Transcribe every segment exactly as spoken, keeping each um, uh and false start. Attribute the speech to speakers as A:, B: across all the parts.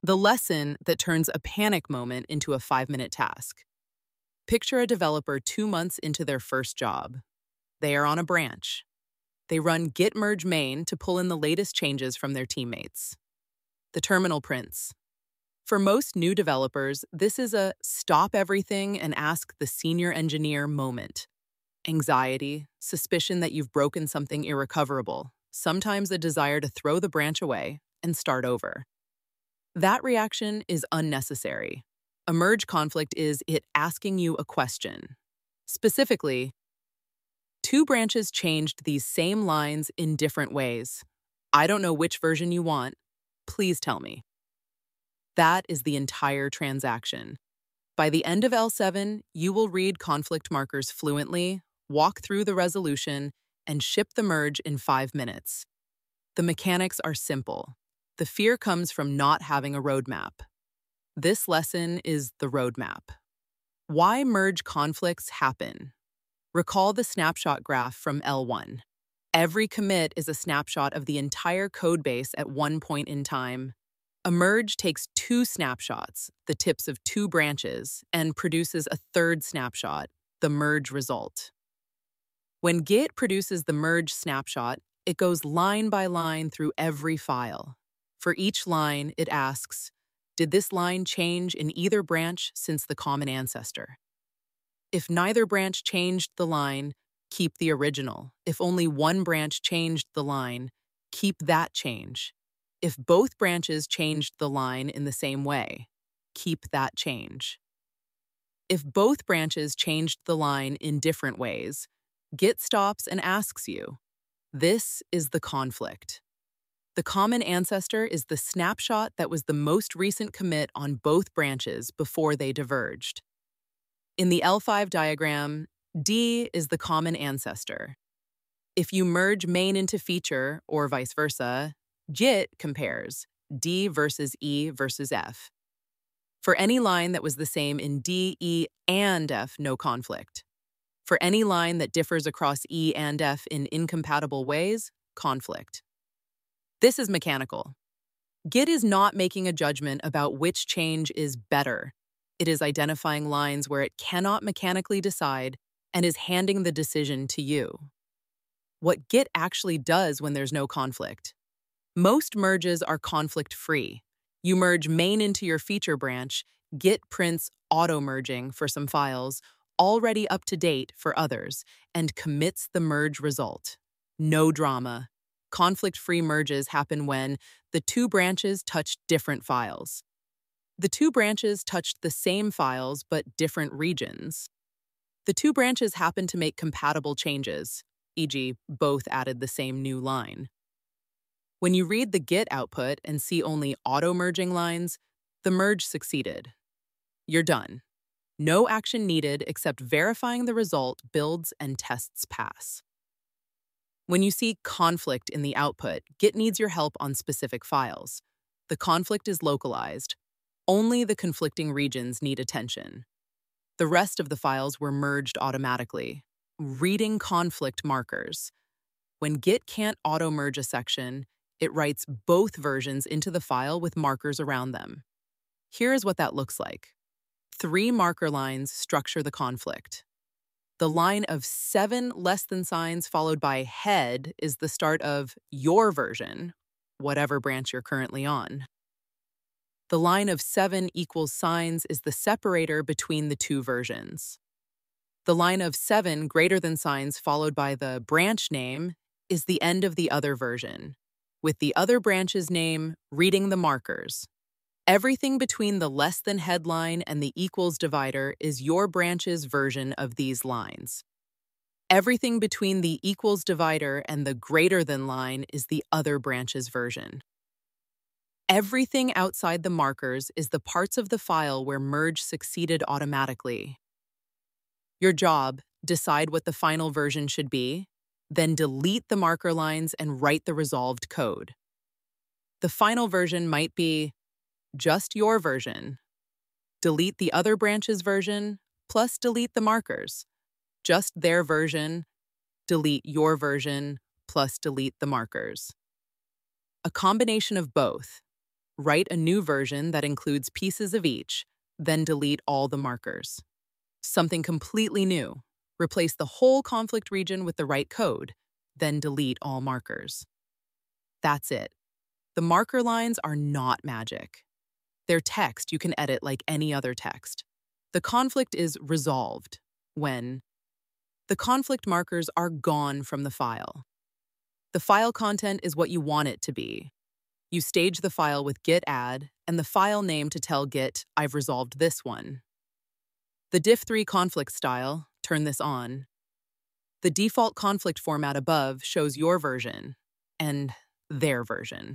A: The lesson that turns a panic moment into a five-minute task. Picture a developer two months into their first job. They are on a branch. They run git merge main to pull in the latest changes from their teammates. The terminal prints. For most new developers, this is a stop everything and ask the senior engineer moment. Anxiety, suspicion that you've broken something irrecoverable, sometimes a desire to throw the branch away and start over. That reaction is unnecessary. A merge conflict is it asking you a question. Specifically, two branches changed these same lines in different ways. I don't know which version you want. Please tell me. That is the entire transaction. By the end of L seven, you will read conflict markers fluently, walk through the resolution, and ship the merge in five minutes. The mechanics are simple. The fear comes from not having a roadmap. This lesson is the roadmap. Why merge conflicts happen? Recall the snapshot graph from L one. Every commit is a snapshot of the entire codebase at one point in time. A merge takes two snapshots, the tips of two branches, and produces a third snapshot, the merge result. When Git produces the merge snapshot, it goes line by line through every file. For each line, it asks, did this line change in either branch since the common ancestor? If neither branch changed the line, keep the original. If only one branch changed the line, keep that change. If both branches changed the line in the same way, keep that change. If both branches changed the line in different ways, Git stops and asks you, this is the conflict. The common ancestor is the snapshot that was the most recent commit on both branches before they diverged. In the L five diagram, D is the common ancestor. If you merge main into feature, or vice versa, Git compares D versus E versus F. For any line that was the same in D, E, and F, no conflict. For any line that differs across E and F in incompatible ways, conflict. This is mechanical. Git is not making a judgment about which change is better. It is identifying lines where it cannot mechanically decide and is handing the decision to you. What Git actually does when there's no conflict. Most merges are conflict-free. You merge main into your feature branch, Git prints auto-merging for some files, already up to date for others, and commits the merge result. No drama. Conflict-free merges happen when the two branches touch different files. The two branches touched the same files but different regions. The two branches happen to make compatible changes, for example, both added the same new line. When you read the Git output and see only auto-merging lines, the merge succeeded. You're done. No action needed except verifying the result builds and tests pass. When you see conflict in the output, Git needs your help on specific files. The conflict is localized. Only the conflicting regions need attention. The rest of the files were merged automatically. Reading conflict markers. When Git can't auto-merge a section, it writes both versions into the file with markers around them. Here is what that looks like. Three marker lines structure the conflict. The line of seven less than signs followed by head is the start of your version, whatever branch you're currently on. The line of seven equals signs is the separator between the two versions. The line of seven greater than signs followed by the branch name is the end of the other version, with the other branch's name reading the markers. Everything between the less than headline and the equals divider is your branch's version of these lines. Everything between the equals divider and the greater than line is the other branch's version. Everything outside the markers is the parts of the file where merge succeeded automatically. Your job, decide what the final version should be, then delete the marker lines and write the resolved code. The final version might be just your version. Delete the other branch's version, plus delete the markers. Just their version, delete your version, plus delete the markers. A combination of both. Write a new version that includes pieces of each, then delete all the markers. Something completely new. Replace the whole conflict region with the right code, then delete all markers. That's it. The marker lines are not magic. They're text you can edit like any other text. The conflict is resolved when the conflict markers are gone from the file. The file content is what you want it to be. You stage the file with git add and the file name to tell Git, I've resolved this one. The diff three conflict style, turn this on. The default conflict format above shows your version and their version.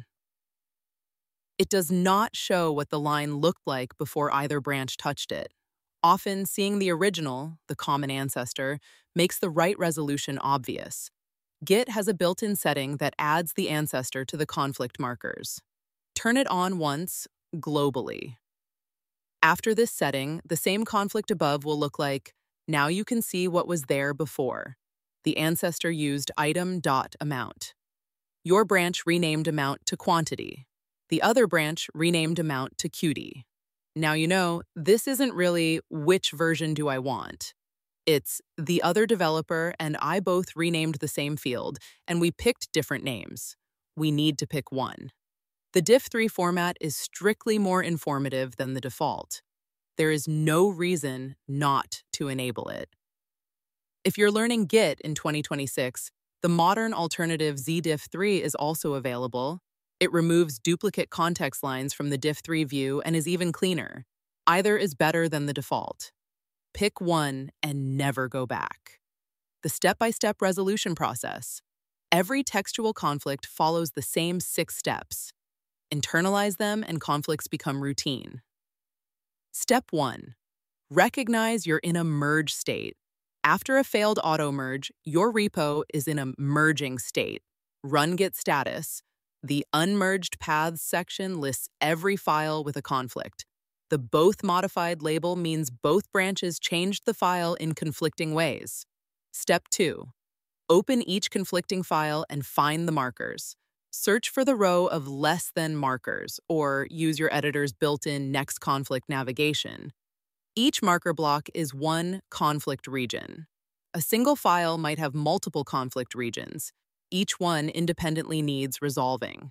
A: It does not show what the line looked like before either branch touched it. Often, seeing the original, the common ancestor, makes the right resolution obvious. Git has a built-in setting that adds the ancestor to the conflict markers. Turn it on once, globally. After this setting, the same conflict above will look like, now you can see what was there before. The ancestor used item.amount. Your branch renamed amount to quantity. The other branch renamed amount to Qt. Now you know, this isn't really which version do I want. It's the other developer and I both renamed the same field, and we picked different names. We need to pick one. The diff three format is strictly more informative than the default. There is no reason not to enable it. If you're learning Git in twenty twenty-six, the modern alternative Z diff three is also available. It removes duplicate context lines from the diff three view and is even cleaner. Either is better than the default. Pick one and never go back. The step-by-step resolution process. Every textual conflict follows the same six steps. Internalize them and conflicts become routine. Step one. Recognize you're in a merge state. After a failed auto-merge, your repo is in a merging state. Run git status. The unmerged paths section lists every file with a conflict. The both modified label means both branches changed the file in conflicting ways. Step two. Open each conflicting file and find the markers. Search for the row of less than markers, or use your editor's built-in next conflict navigation. Each marker block is one conflict region. A single file might have multiple conflict regions. Each one independently needs resolving.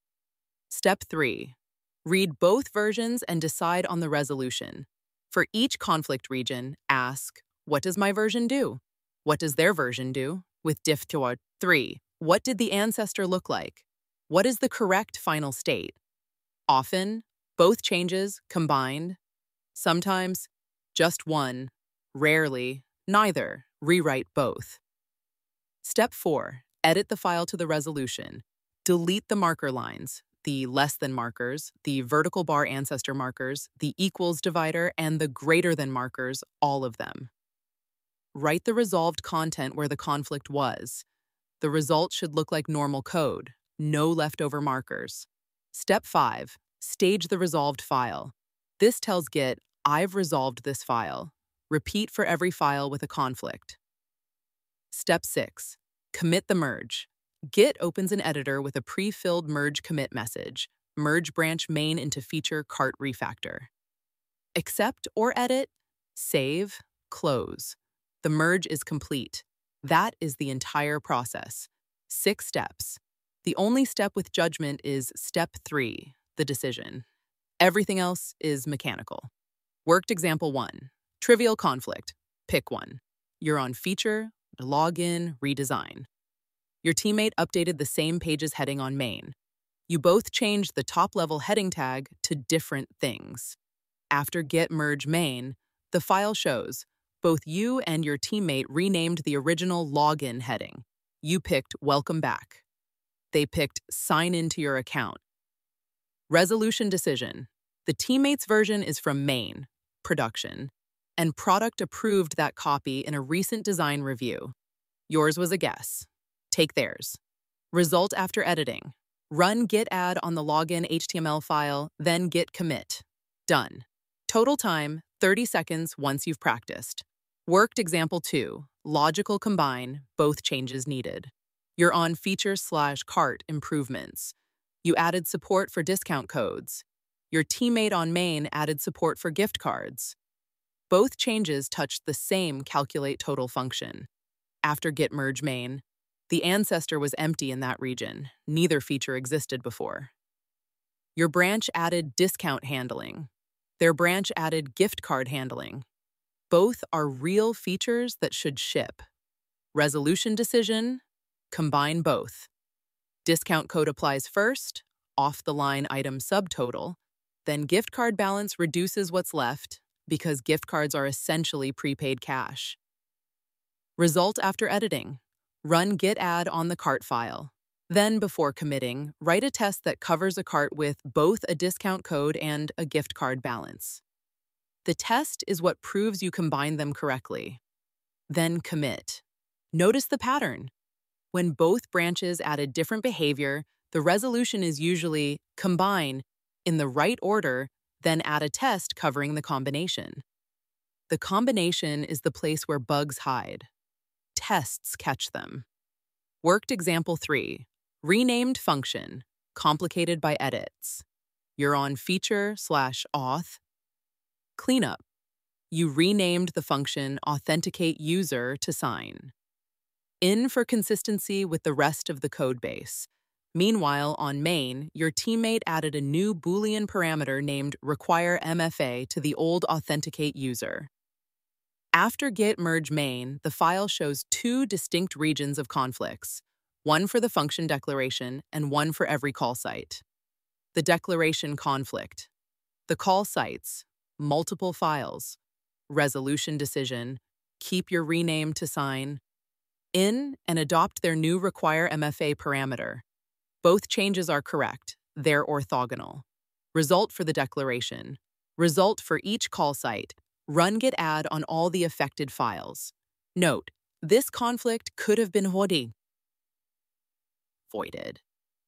A: Step three. Read both versions and decide on the resolution. For each conflict region, ask, what does my version do? What does their version do? With diff three, what did the ancestor look like? What is the correct final state? Often, both changes combined. Sometimes, just one. Rarely, neither. Rewrite both. Step four. Edit the file to the resolution. Delete the marker lines, the less than markers, the vertical bar ancestor markers, the equals divider, and the greater than markers, all of them. Write the resolved content where the conflict was. The result should look like normal code, no leftover markers. Step five. Stage the resolved file. This tells Git, I've resolved this file. Repeat for every file with a conflict. Step six. Commit the merge. Git opens an editor with a pre-filled merge commit message. Merge branch main into feature cart refactor. Accept or edit, save, close. The merge is complete. That is the entire process. Six steps. The only step with judgment is step three, the decision. Everything else is mechanical. Worked example one. Trivial conflict. Pick one. You're on feature, login, redesign. Your teammate updated the same page's heading on main. You both changed the top-level heading tag to different things. After git merge main, the file shows both you and your teammate renamed the original login heading. You picked welcome back. They picked sign into your account. Resolution decision. The teammate's version is from main, production, and product approved that copy in a recent design review. Yours was a guess. Take theirs. Result after editing. Run git add on the login H T M L file, then git commit. Done. Total time, thirty seconds once you've practiced. Worked example two, logical combine, both changes needed. You're on feature slash cart improvements. You added support for discount codes. your teammate on main added support for gift cards. Both changes touched the same calculate total function. After git merge main, the ancestor was empty in that region. Neither feature existed before. Your branch added discount handling. Their branch added gift card handling. Both are real features that should ship. Resolution decision, combine both. Discount code applies first, off-the-line item subtotal, then gift card balance reduces what's left because gift cards are essentially prepaid cash. Result after editing. Run git add on the cart file. Then, before committing, write a test that covers a cart with both a discount code and a gift card balance. The test is what proves you combined them correctly. Then commit. Notice the pattern. When both branches added different behavior, the resolution is usually combine in the right order, then add a test covering the combination. The combination is the place where bugs hide. Tests catch them. Worked example three. Renamed function, complicated by edits. You're on feature slash auth. Cleanup. You renamed the function authenticate user to sign. In for consistency with the rest of the code base. Meanwhile, on main, your teammate added a new Boolean parameter named require M F A to the old authenticate user. After git merge main, the file shows two distinct regions of conflicts, one for the function declaration and one for every call site. The declaration conflict. The call sites, multiple files, resolution decision, keep your rename to sign, in and adopt their new require M F A parameter. Both changes are correct, they're orthogonal. Result for the declaration. Result for each call site. Run git add on all the affected files. Note, this conflict could have been avoided. Voided.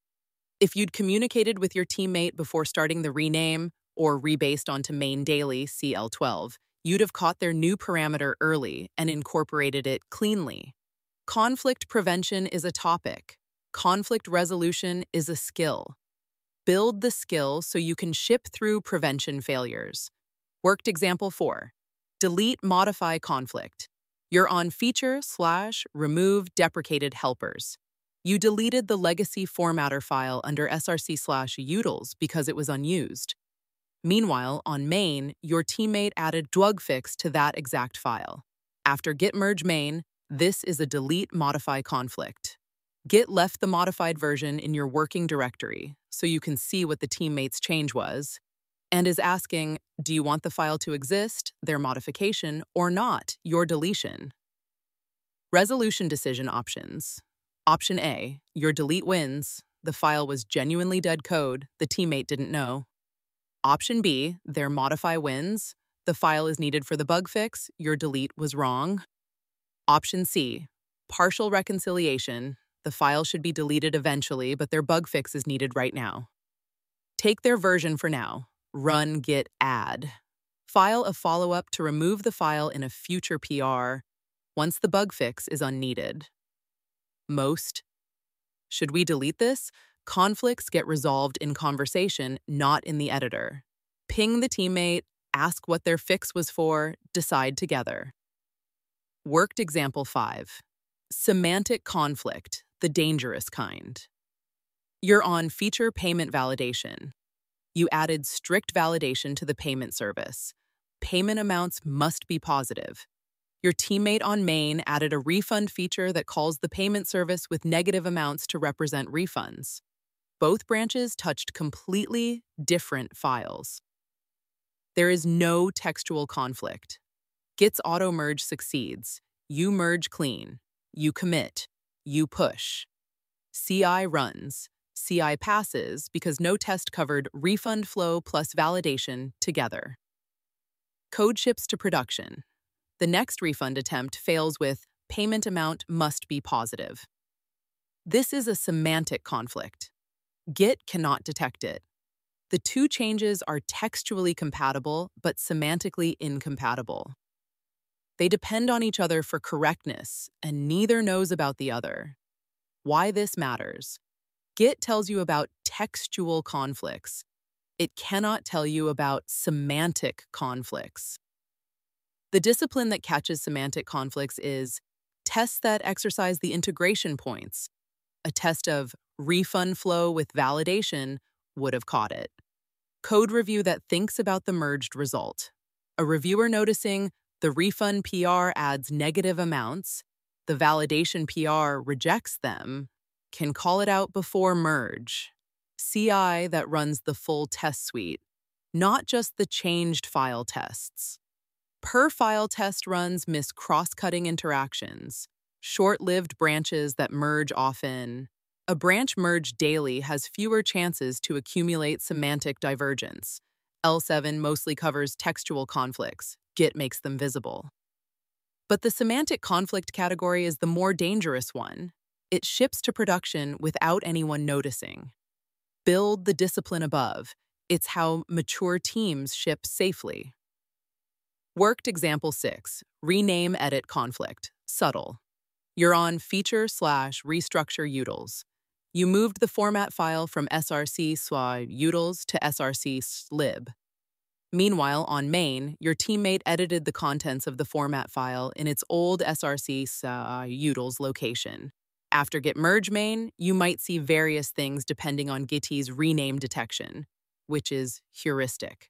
A: If you'd communicated with your teammate before starting the rename or rebased onto main daily C L twelve, you'd have caught their new parameter early and incorporated it cleanly. Conflict prevention is a topic. Conflict resolution is a skill. Build the skill so you can ship through prevention failures. Worked example four. Delete modify conflict. You're on feature slash remove deprecated helpers. You deleted the legacy formatter file under src slash utils because it was unused. Meanwhile, on main, your teammate added dwugfix to that exact file. After git merge main, this is a delete modify conflict. Git left the modified version in your working directory so you can see what the teammate's change was, and is asking, do you want the file to exist, their modification, or not, your deletion? Resolution decision options. Option A, your delete wins. The file was genuinely dead code, the teammate didn't know. Option B, their modify wins. The file is needed for the bug fix, your delete was wrong. Option C, partial reconciliation. The file should be deleted eventually, but their bug fix is needed right now. Take their version for now. Run git add. File a follow-up to remove the file in a future P R once the bug fix is unneeded. Most. Should we delete this? Conflicts get resolved in conversation, not in the editor. Ping the teammate, ask what their fix was for, decide together. Worked example five. Semantic conflict, the dangerous kind. You're on feature payment validation. You added strict validation to the payment service. Payment amounts must be positive. Your teammate on main added a refund feature that calls the payment service with negative amounts to represent refunds. Both branches touched completely different files. There is no textual conflict. Git's auto merge succeeds. You merge clean. You commit. You push. C I runs. C I passes because no test covered refund flow plus validation together. Code ships to production. The next refund attempt fails with payment amount must be positive. This is a semantic conflict. Git cannot detect it. The two changes are textually compatible but semantically incompatible. They depend on each other for correctness, and neither knows about the other. Why this matters. Git tells you about textual conflicts. it cannot tell you about semantic conflicts. The discipline that catches semantic conflicts is tests that exercise the integration points. A test of refund flow with validation would have caught it. Code review that thinks about the merged result. A reviewer noticing the refund P R adds negative amounts, the validation P R rejects them, can call it out before merge. C I that runs the full test suite, not just the changed file tests. Per file test runs miss cross-cutting interactions, short-lived branches that merge often. A branch merged daily has fewer chances to accumulate semantic divergence. L seven mostly covers textual conflicts. Git makes them visible. But the semantic conflict category is the more dangerous one. It ships to production without anyone noticing. Build the discipline above. It's how mature teams ship safely. Worked example six, rename edit conflict, subtle. You're on feature slash restructure utils. You moved the format file from src slash utils to src lib. Meanwhile, on main, your teammate edited the contents of the format file in its old src slash utils location. After git merge main, you might see various things depending on Git's rename detection, which is heuristic.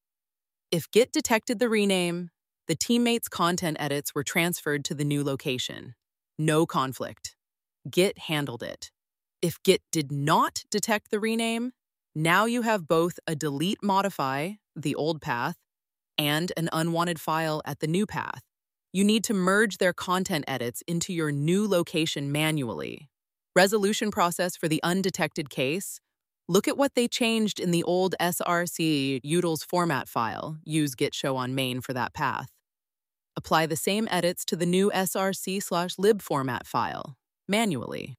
A: If Git detected the rename, the teammate's content edits were transferred to the new location. No conflict. Git handled it. If Git did not detect the rename, now you have both a delete modify, the old path, and an unwanted file at the new path. You need to merge their content edits into your new location manually. Resolution process for the undetected case. Look at what they changed in the old src utils format file. Use git show on main for that path. Apply the same edits to the new src slash lib format file, manually.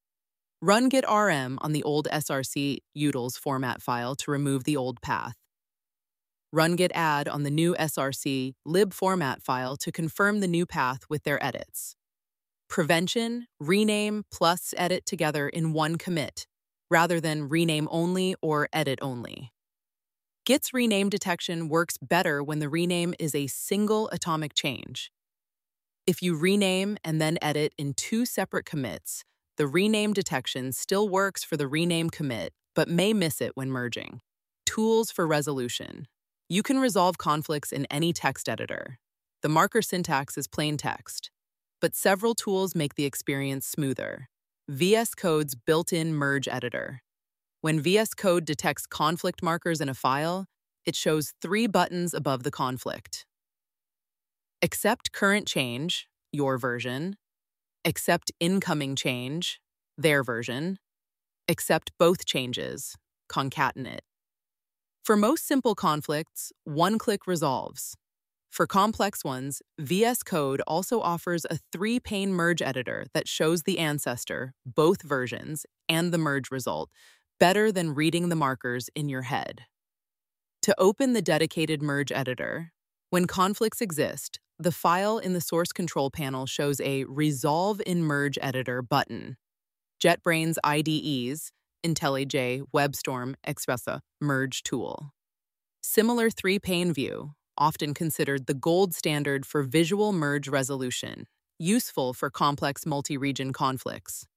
A: Run git rm on the old src utils format file to remove the old path. Run git add on the new src lib format file to confirm the new path with their edits. Prevention, rename, plus edit together in one commit, rather than rename only or edit only. Git's rename detection works better when the rename is a single atomic change. If you rename and then edit in two separate commits, the rename detection still works for the rename commit, but may miss it when merging. Tools for resolution. You can resolve conflicts in any text editor. The marker syntax is plain text, but several tools make the experience smoother. V S Code's built-in merge editor. When V S Code detects conflict markers in a file, it shows three buttons above the conflict. Accept current change, your version. Accept incoming change, their version. Accept both changes, concatenate. For most simple conflicts, one-click resolves. For complex ones, V S Code also offers a three-pane merge editor that shows the ancestor, both versions, and the merge result, better than reading the markers in your head. To open the dedicated merge editor, when conflicts exist, the file in the source control panel shows a Resolve in Merge Editor button. JetBrains I D Es, IntelliJ, WebStorm, Expressa, merge tool. Similar three-pane view, often considered the gold standard for visual merge resolution, useful for complex multi-region conflicts.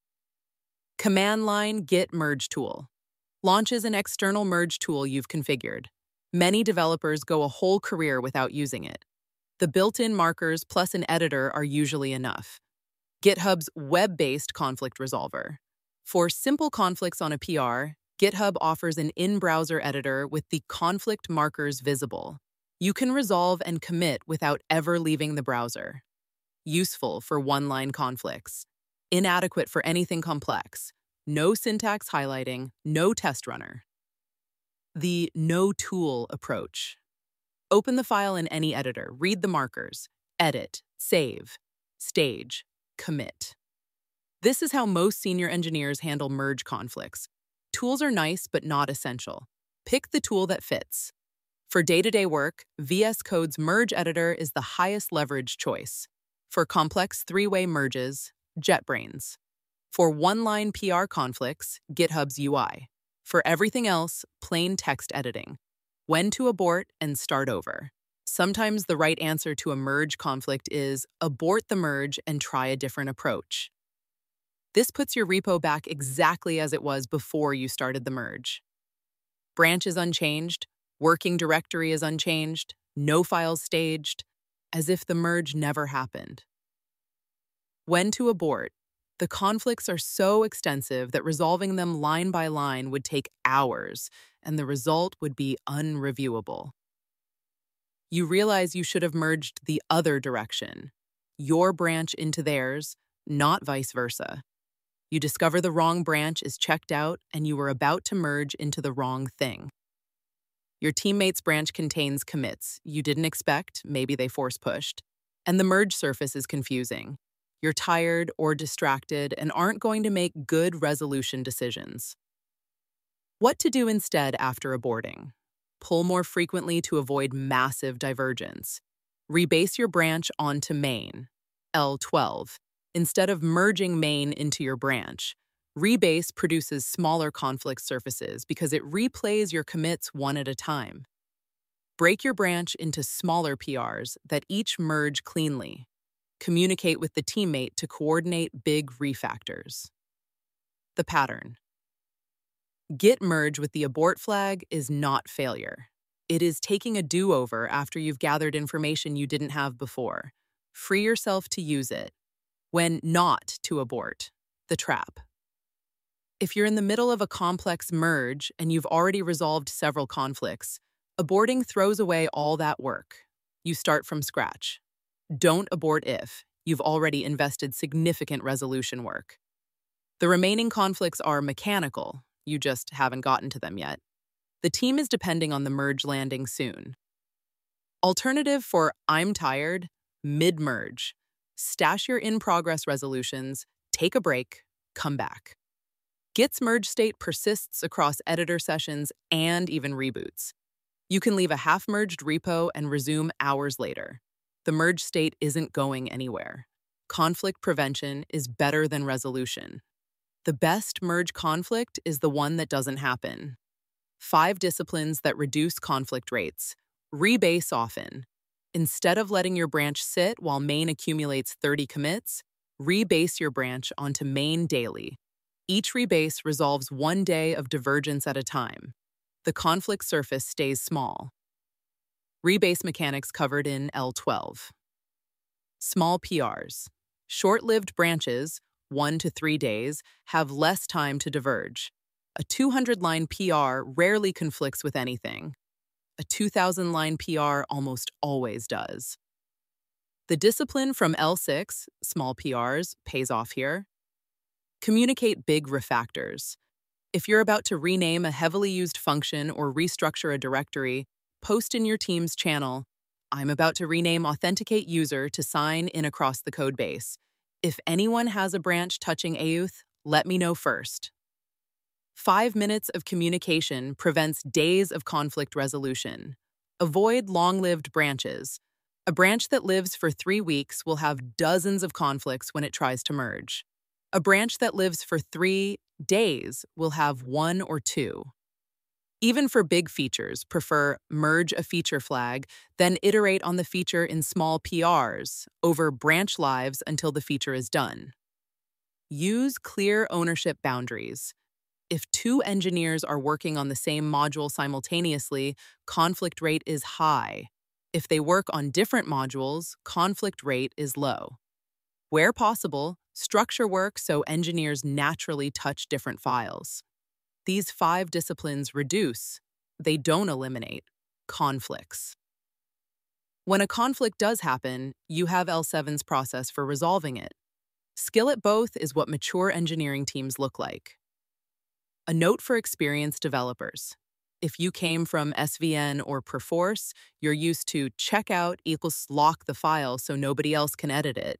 A: Command line Git merge tool. Launches an external merge tool you've configured. Many developers go a whole career without using it. The built-in markers plus an editor are usually enough. GitHub's web-based conflict resolver. For simple conflicts on a P R, GitHub offers an in-browser editor with the conflict markers visible. You can resolve and commit without ever leaving the browser. Useful for one-line conflicts. Inadequate for anything complex. No syntax highlighting, no test runner. The no-tool approach. Open the file in any editor, read the markers, edit, save, stage, commit. This is how most senior engineers handle merge conflicts. Tools are nice but not essential. Pick the tool that fits. For day-to-day work, V S Code's merge editor is the highest leverage choice. For complex three-way merges, JetBrains. For one-line P R conflicts, GitHub's U I. For everything else, plain text editing. When to abort and start over. Sometimes the right answer to a merge conflict is abort the merge and try a different approach. This puts your repo back exactly as it was before you started the merge. Branch is unchanged, working directory is unchanged, no files staged, as if the merge never happened. When to abort. The conflicts are so extensive that resolving them line by line would take hours, and the result would be unreviewable. You realize you should have merged the other direction, your branch into theirs, not vice versa. You discover the wrong branch is checked out and you were about to merge into the wrong thing. Your teammate's branch contains commits you didn't expect, maybe they force-pushed, and the merge surface is confusing. You're tired or distracted and aren't going to make good resolution decisions. What to do instead after aborting? Pull more frequently to avoid massive divergence. Rebase your branch onto main, L twelve. Instead of merging main into your branch, rebase produces smaller conflict surfaces because it replays your commits one at a time. Break your branch into smaller P Rs that each merge cleanly. Communicate with the teammate to coordinate big refactors. The pattern. Git merge with the abort flag is not failure. It is taking a do-over after you've gathered information you didn't have before. Free yourself to use it. When not to abort. The trap. If you're in the middle of a complex merge and you've already resolved several conflicts, aborting throws away all that work. You start from scratch. Don't abort if you've already invested significant resolution work. The remaining conflicts are mechanical, you just haven't gotten to them yet. The team is depending on the merge landing soon. Alternative for I'm tired, mid-merge. Stash your in-progress resolutions, take a break, come back. Git's merge state persists across editor sessions and even reboots. You can leave a half-merged repo and resume hours later. The merge state isn't going anywhere. Conflict prevention is better than resolution. The best merge conflict is the one that doesn't happen. Five disciplines that reduce conflict rates. Rebase often. Instead of letting your branch sit while main accumulates thirty commits, rebase your branch onto main daily. Each rebase resolves one day of divergence at a time. The conflict surface stays small. Rebase mechanics covered in L twelve. Small P Rs. Short-lived branches, one to three days, have less time to diverge. A two hundred line P R rarely conflicts with anything. A two thousand line P R almost always does. The discipline from L six, small P Rs, pays off here. Communicate big refactors. If you're about to rename a heavily used function or restructure a directory, post in your team's channel, I'm about to rename authenticate user to sign in across the codebase. If anyone has a branch touching Auth, let me know first. Five minutes of communication prevents days of conflict resolution. Avoid long-lived branches. A branch that lives for three weeks will have dozens of conflicts when it tries to merge. A branch that lives for three days will have one or two. Even for big features, prefer merge a feature flag, then iterate on the feature in small P Rs over branch lives until the feature is done. Use clear ownership boundaries. If two engineers are working on the same module simultaneously, conflict rate is high. If they work on different modules, conflict rate is low. Where possible, structure work so engineers naturally touch different files. These five disciplines reduce, they don't eliminate, conflicts. When a conflict does happen, you have L seven's process for resolving it. Skill at both is what mature engineering teams look like. A note for experienced developers. If you came from S V N or Perforce, you're used to checkout equals lock the file so nobody else can edit it.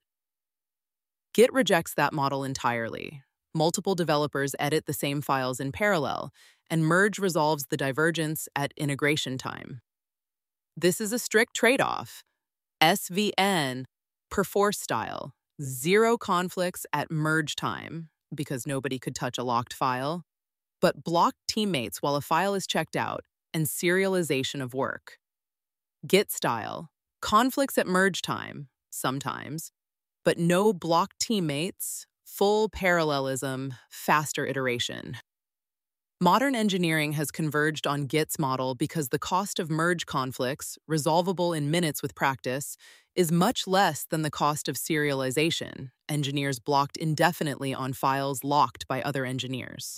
A: Git rejects that model entirely. Multiple developers edit the same files in parallel, and merge resolves the divergence at integration time. This is a strict trade-off. S V N, Perforce style, zero conflicts at merge time, because nobody could touch a locked file. but blocked teammates while a file is checked out, and serialization of work. Git style, conflicts at merge time, sometimes, but no blocked teammates, full parallelism, faster iteration. Modern engineering has converged on Git's model because the cost of merge conflicts, resolvable in minutes with practice, is much less than the cost of serialization, engineers blocked indefinitely on files locked by other engineers.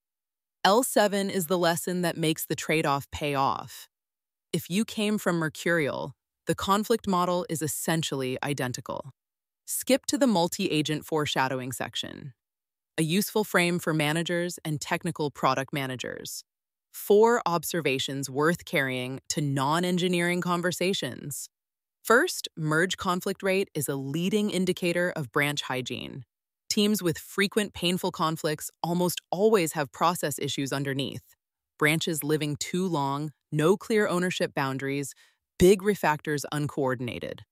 A: L seven is the lesson that makes the trade-off pay off. If you came from Mercurial, the conflict model is essentially identical. Skip to the multi-agent foreshadowing section, a useful frame for managers and technical product managers. Four observations worth carrying to non-engineering conversations. First, merge conflict rate is a leading indicator of branch hygiene. Teams with frequent painful conflicts almost always have process issues underneath. Branches living too long, no clear ownership boundaries, big refactors uncoordinated.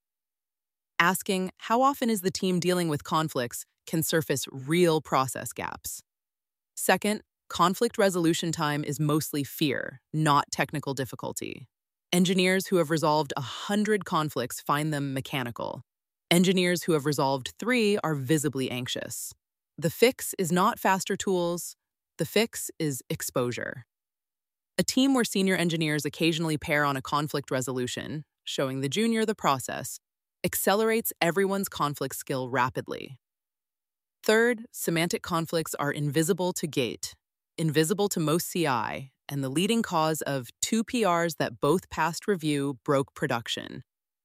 A: Asking, how often is the team dealing with conflicts, can surface real process gaps. Second, conflict resolution time is mostly fear, not technical difficulty. Engineers who have resolved a hundred conflicts find them mechanical. Engineers who have resolved three are visibly anxious. The fix is not faster tools. The fix is exposure. A team where senior engineers occasionally pair on a conflict resolution, showing the junior the process, accelerates everyone's conflict skill rapidly. Third, semantic conflicts are invisible to Git, invisible to most C I, and the leading cause of two P Rs that both passed review broke production.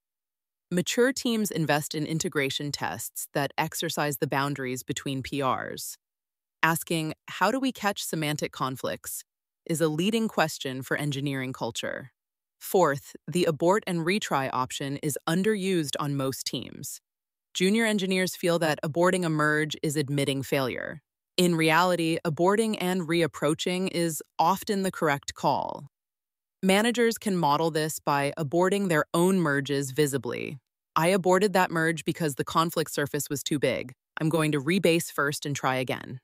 A: Mature teams invest in integration tests that exercise the boundaries between P Rs. Asking, how do we catch semantic conflicts, is a leading question for engineering culture. Fourth, the abort and retry option is underused on most teams. Junior engineers feel that aborting a merge is admitting failure. In reality, aborting and reapproaching is often the correct call. Managers can model this by aborting their own merges visibly. I aborted that merge because the conflict surface was too big. I'm going to rebase first and try again.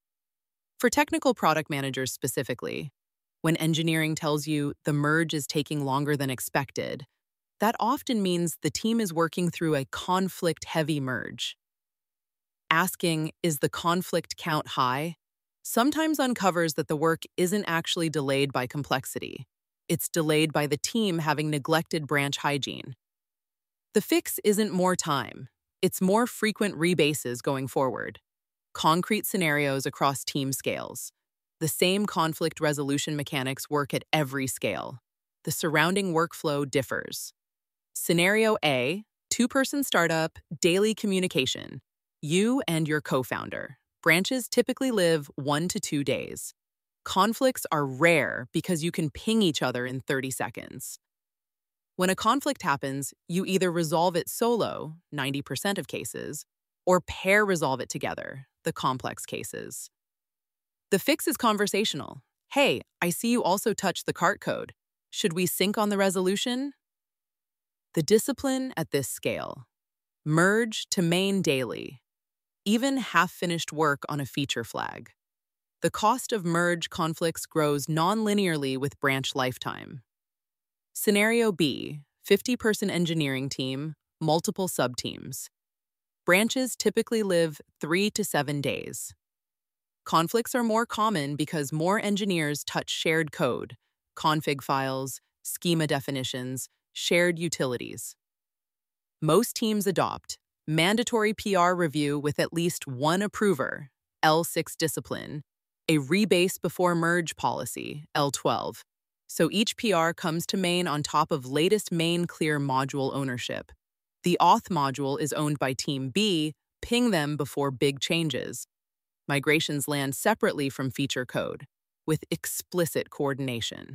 A: For technical product managers specifically, when engineering tells you the merge is taking longer than expected, that often means the team is working through a conflict-heavy merge. Asking, is the conflict count high, sometimes uncovers that the work isn't actually delayed by complexity. It's delayed by the team having neglected branch hygiene. The fix isn't more time. It's more frequent rebases going forward. Concrete scenarios across team scales. The same conflict resolution mechanics work at every scale. The surrounding workflow differs. Scenario A, two-person startup, daily communication. You and your co-founder. Branches typically live one to two days. Conflicts are rare because you can ping each other in thirty seconds. When a conflict happens, you either resolve it solo, ninety percent of cases, or pair resolve it together, the complex cases. The fix is conversational. Hey, I see you also touched the cart code. Should we sync on the resolution? The discipline at this scale. Merge to main daily. Even half-finished work on a feature flag. The cost of merge conflicts grows non-linearly with branch lifetime. Scenario B, fifty-person engineering team, multiple subteams. Branches typically live three to seven days. Conflicts are more common because more engineers touch shared code, config files, schema definitions, shared utilities. Most teams adopt mandatory P R review with at least one approver, L six discipline, a rebase before merge policy, L twelve, so each P R comes to main on top of latest main clear module ownership. The auth module is owned by Team B, ping them before big changes. Migrations land separately from feature code, with explicit coordination.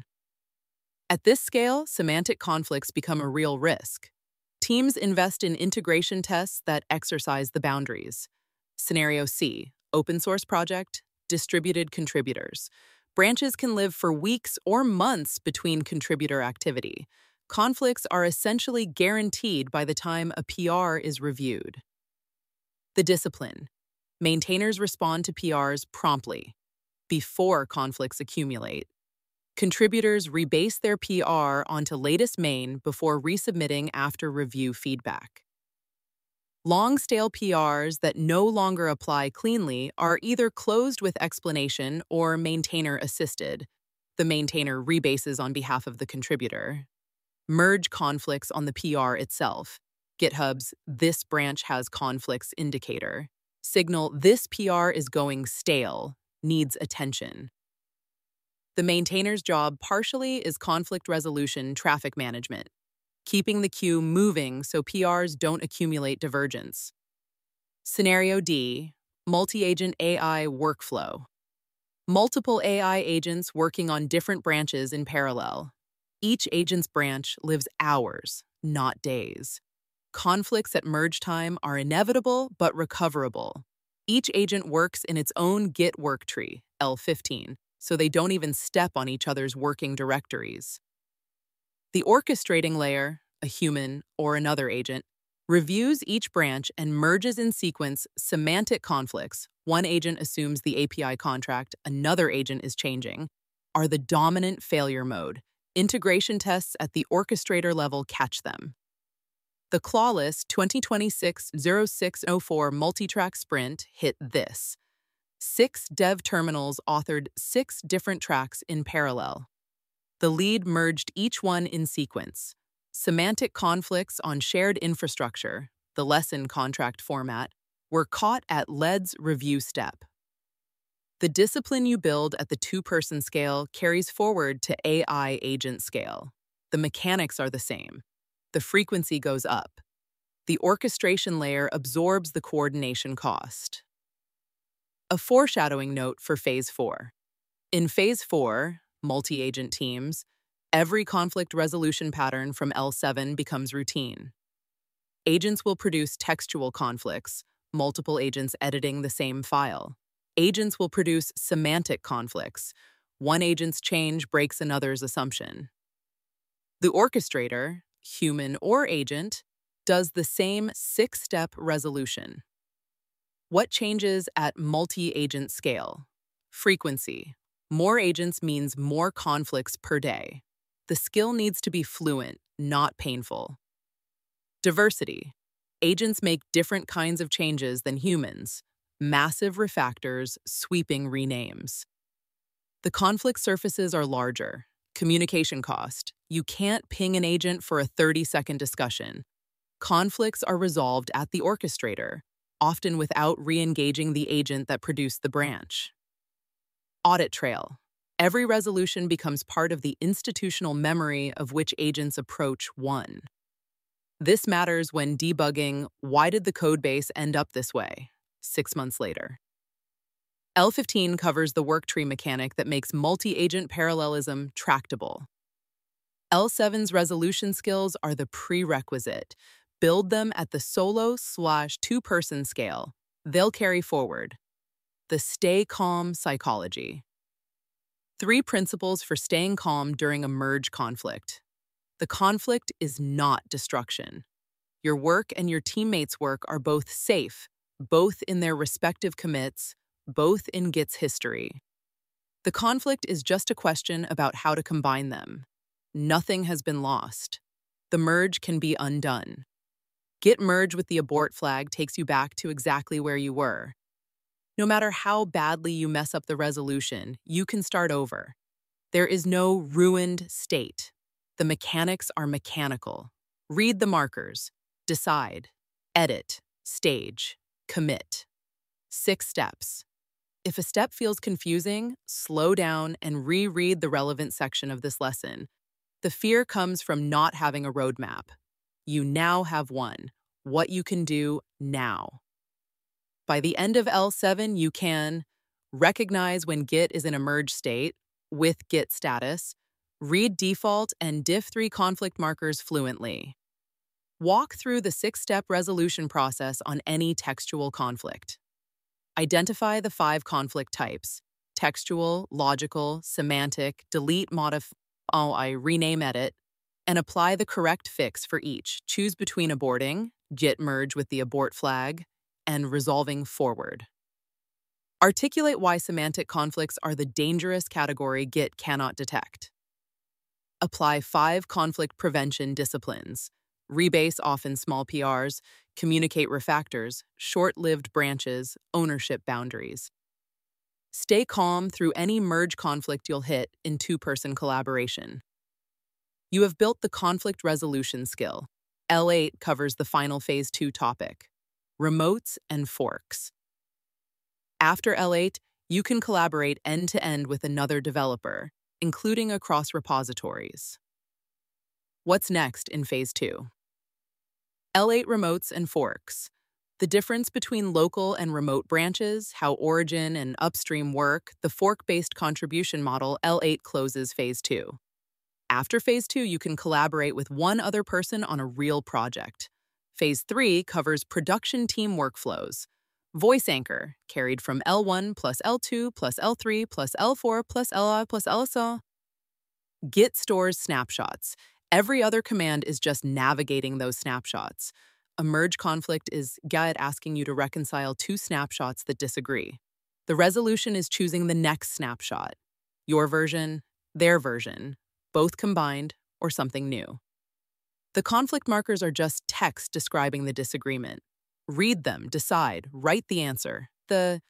A: At this scale, semantic conflicts become a real risk. Teams invest in integration tests that exercise the boundaries. Scenario C, open source project, distributed contributors. Branches can live for weeks or months between contributor activity. Conflicts are essentially guaranteed by the time a P R is reviewed. The discipline. Maintainers respond to P Rs promptly. before conflicts accumulate. Contributors rebase their P R onto latest main before resubmitting after review feedback. Long stale P Rs that no longer apply cleanly are either closed with explanation or maintainer assisted. The maintainer rebases on behalf of the contributor. Merge conflicts on the P R itself. GitHub's "This branch has conflicts" indicator. Signal "This P R is going stale, needs attention." The maintainer's job partially is conflict resolution traffic management, keeping the queue moving so P Rs don't accumulate divergence. Scenario D, multi-agent A I workflow. Multiple A I agents working on different branches in parallel. Each agent's branch lives hours, not days. Conflicts at merge time are inevitable but recoverable. Each agent works in its own Git worktree, L fifteen, so they don't even step on each other's working directories. The orchestrating layer, a human or another agent, reviews each branch and merges in sequence semantic conflicts. One agent assumes the A P I contract, another agent is changing, are the dominant failure mode. Integration tests at the orchestrator level catch them. The Clawless twenty twenty-six oh six oh four multi-track sprint hit this. Six dev terminals authored six different tracks in parallel. The lead merged each one in sequence. Semantic conflicts on shared infrastructure, the lesson contract format, were caught at L E D's review step. The discipline you build at the two-person scale carries forward to A I agent scale. The mechanics are the same. The frequency goes up. The orchestration layer absorbs the coordination cost. A foreshadowing note for Phase four. In Phase four, multi-agent teams, every conflict resolution pattern from L seven becomes routine. Agents will produce textual conflicts, multiple agents editing the same file. Agents will produce semantic conflicts. One agent's change breaks another's assumption. The orchestrator, human or agent, does the same six-step resolution. What changes at multi-agent scale? Frequency. More agents means more conflicts per day. The skill needs to be fluent, not painful. Diversity. Agents make different kinds of changes than humans. Massive refactors, sweeping renames. The conflict surfaces are larger. Communication cost. You can't ping an agent for a thirty-second discussion. Conflicts are resolved at the orchestrator, often without re-engaging the agent that produced the branch. Audit trail. Every resolution becomes part of the institutional memory of which agents approach one. This matters when debugging, why did the codebase end up this way, six months later. L fifteen covers the worktree mechanic that makes multi-agent parallelism tractable. L seven's resolution skills are the prerequisite. Build them at the solo slash two-person scale. They'll carry forward. The stay calm psychology. Three principles for staying calm during a merge conflict. The conflict is not destruction. Your work and your teammates' work are both safe, both in their respective commits, both in Git's history. The conflict is just a question about how to combine them. Nothing has been lost. The merge can be undone. Git merge with the abort flag takes you back to exactly where you were. No matter how badly you mess up the resolution, you can start over. There is no ruined state. The mechanics are mechanical. Read the markers. Decide. Edit. Stage. Commit. Six steps. If a step feels confusing, slow down and reread the relevant section of this lesson. The fear comes from not having a roadmap. You now have one. What you can do now. By the end of L seven, you can recognize when Git is in a merge state with Git status, read default and diff three conflict markers fluently. Walk through the six-step resolution process on any textual conflict. Identify the five conflict types: textual, logical, semantic, delete, modify, oh, I rename, edit, and apply the correct fix for each. Choose between aborting, Git merge with the abort flag, and resolving forward. Articulate why semantic conflicts are the dangerous category Git cannot detect. Apply five conflict prevention disciplines. Rebase often small P Rs, communicate refactors, short-lived branches, ownership boundaries. Stay calm through any merge conflict you'll hit in two-person collaboration. You have built the conflict resolution skill. L eight covers the final phase two topic, remotes and forks. After L eight, you can collaborate end-to-end with another developer, including across repositories. What's next in phase two? L eight remotes and forks. The difference between local and remote branches, how origin and upstream work, the fork-based contribution model, L eight closes phase two. After phase two, you can collaborate with one other person on a real project. Phase three covers production team workflows. Voice anchor, carried from L one plus L two plus L three plus L four plus L I plus L S O. Git stores snapshots. Every other command is just navigating those snapshots. A merge conflict is Git asking you to reconcile two snapshots that disagree. The resolution is choosing the next snapshot. Your version, their version, both combined, or something new. The conflict markers are just text describing the disagreement. Read them, decide, write the answer. The